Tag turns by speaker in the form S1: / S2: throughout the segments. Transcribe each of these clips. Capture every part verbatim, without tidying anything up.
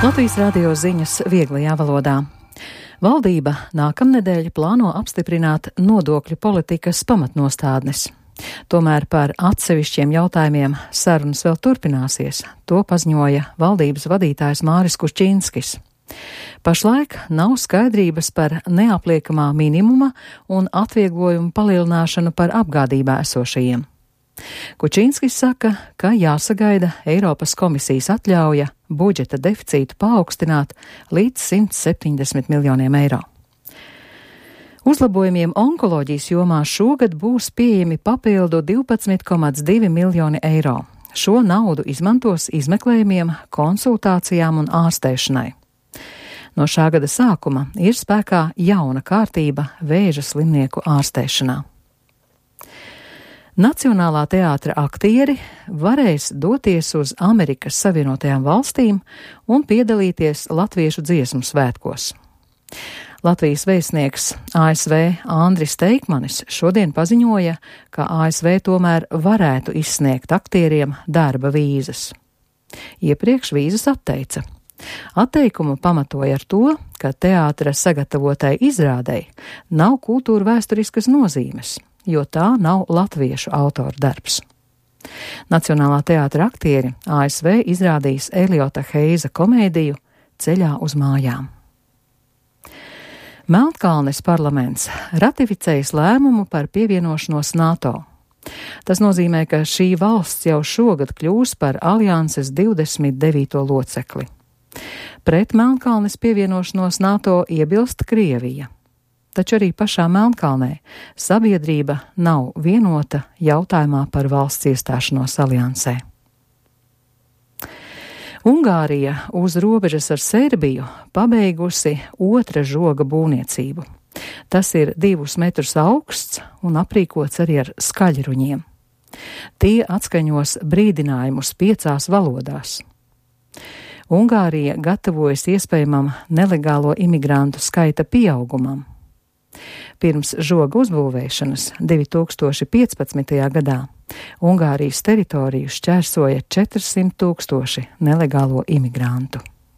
S1: Latvijas radio ziņas vieglajā valodā. Valdība nākamnedēļ plāno apstiprināt nodokļu politikas pamatnostādnes. Tomēr par atsevišķiem jautājumiem sarunas vēl turpināsies. To paziņoja valdības vadītājs Māris Kuščinskis. Pašlaik nav skaidrības par neapliekamā minimuma un atvieglojumu palielināšanu par apgādībā esošajiem. Kučinskis saka, ka jāsagaida Eiropas komisijas atļauja budžeta deficītu paaugstināt līdz simt septiņdesmit miljoniem eiro. Uzlabojumiem onkoloģijas jomā šogad būs pieejami papildu divpadsmit komats divi miljoni eiro. Šo naudu izmantos izmeklējumiem, konsultācijām un ārstēšanai. No šā gada sākuma ir spēkā jauna kārtība vēža slimnieku ārstēšanā. Nacionālā teātra aktieri varēs doties uz Amerikas Savienotajām valstīm un piedalīties latviešu dziesmu svētkos. Latvijas vēstnieks A S V Andris Teikmanis šodien paziņoja, ka A S V tomēr varētu izsniegt aktieriem darba vīzas. Iepriekš vīzas atteica. Atteikumu pamatoja ar to, ka teātra sagatavotai izrādei nav kultūra vēsturiskas nozīmes, jo tā nav latviešu autora darbs. Nacionālā teātra aktieri A S V izrādīs Eliota Heiza komēdiju Ceļā uz mājām. Melnkalnes parlaments ratificējis lēmumu par pievienošanos NATO. Tas nozīmē, ka šī valsts jau šogad kļūs par alianses divdesmit devīto locekli. Pret Melnkalnes pievienošanos NATO iebilst Krievija. Taču arī pašā Melnkalnē sabiedrība nav vienota jautājumā par valsts iestāšanos aliansē. Ungārija uz robežas ar Serbiju pabeigusi otra žoga būvniecību. Tas ir divus metrus augsts un aprīkots arī ar skaļruņiem. Tie atskaņos brīdinājumus piecās valodās. Ungārija gatavojas iespējamam nelegālo imigrantu skaita pieaugumam. Pirms žoga uzbūvēšanas divi tūkstoši piecpadsmitajā gadā Ungārijas teritoriju šķērsoja četrsimt tūkstoši nelegālo imigrantu.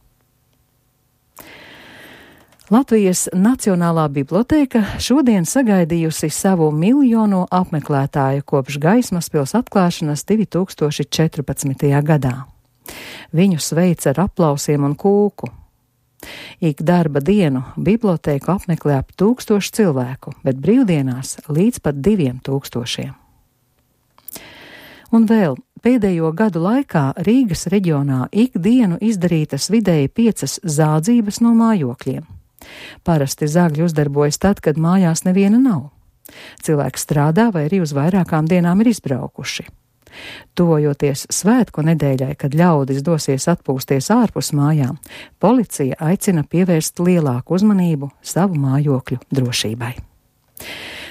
S1: Latvijas Nacionālā bibliotēka šodien sagaidījusi savu miljono apmeklētāju kopš Gaismas pils atklāšanas divi tūkstoši četrpadsmitajā gadā. Viņu sveic ar aplausiem un kūku. Ik darba dienu bibliotēku apmeklē ap tūkstošu cilvēku, bet brīvdienās līdz pat diviem tūkstošiem. Un vēl pēdējo gadu laikā Rīgas reģionā ikdienu izdarītas vidēji piecas zādzības no mājokļiem. Parasti zagļi uzdarbojas tad, kad mājās neviena nav. Cilvēki strādā vai arī uz vairākām dienām ir izbraukuši. Tuvojoties svētku nedēļai, kad ļaudis dosies atpūsties ārpus mājām, policija aicina pievērst lielāku uzmanību savu mājokļu drošībai.